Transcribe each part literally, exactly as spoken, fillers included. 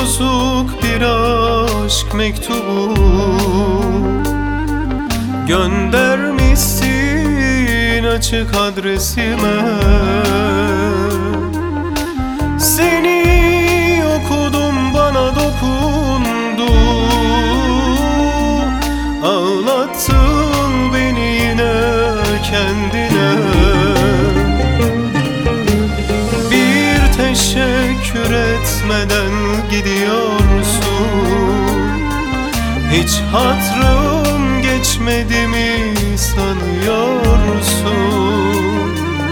bozuk bir aşk mektubu göndermişsin açık adresime. Seni okudum, bana dokundu, ağlattın beni yine kendine. Bir teşekkür etmeden gidiyorsun, hiç hatırım geçmedi mi sanıyorsun?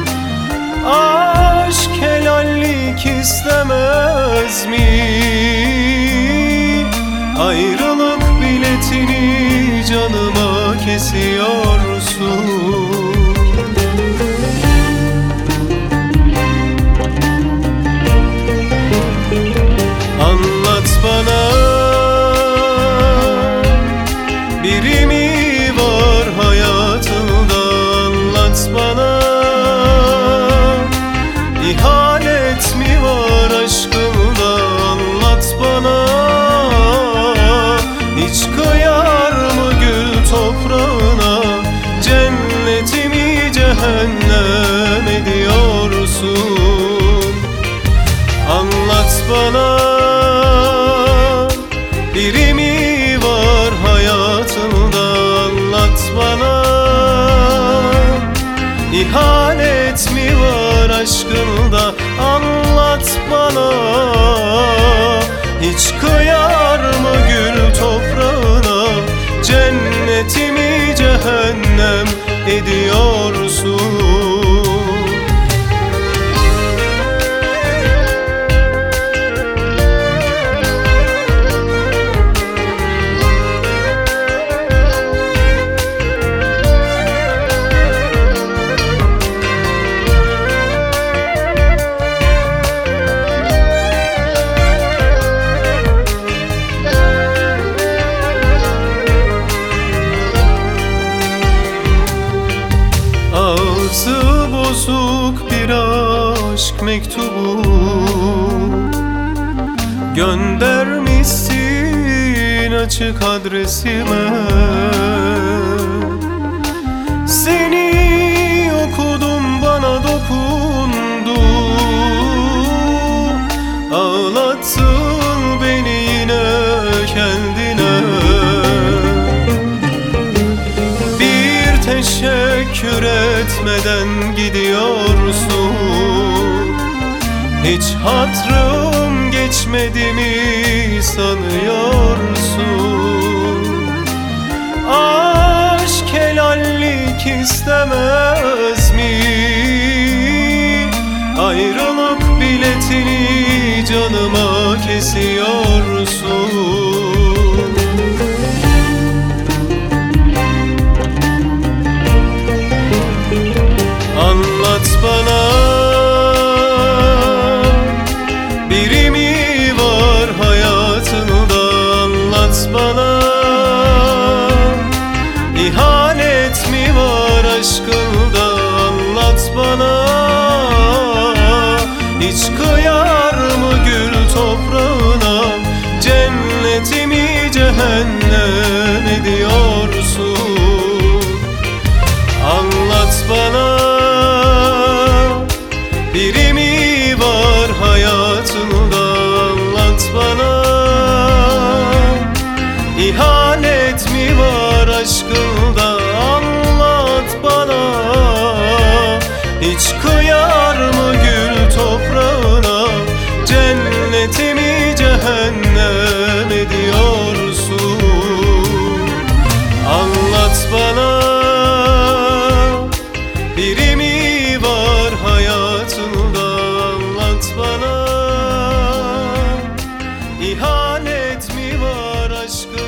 Aşk helallik istemez mi? Ayrılık biletini canıma kesiyorsun. Anlat bana, biri mi var hayatında? Anlat bana, İhanet mi var aşkında? Anlat bana, hiç kıyar mı gül toprağına? Cennetimi cehennem ediyorsun. Anlat bana, biri mi var hayatında? Anlat bana, İhanet mi var aşkında? Anlat bana, hiç kıyar mı gül toprağına? Cennetimi cehennem ediyorsun. Ağzı bozuk bir aşk mektubu göndermişsin açık adresime. Seni okudum, bana dokundu, ağlattın beni yine kendine. Bir teşekkür etmeden gidiyorsun, hiç hatırım geçmedi mi sanıyorsun? Aşk helallik istemez mi? Ayrılık biletini canıma kesiyorsun. Anlat bana, biri mi var hayatında? Anlat bana, İhanet mi var aşkında? Anlat bana, hiç kıyar mı gül toprağına? Cennetimi cehennem ediyorsun. Anlat bana, biri mi var hayatında? Anlat bana, İhanet mi var aşkında? Anlat bana, hiç kıyar mı gül toprağına? Cennetimi cehennem ediyorsun. Anlat bana, biri mi var hayatında? Anlat bana, İhanet mi var aşkında?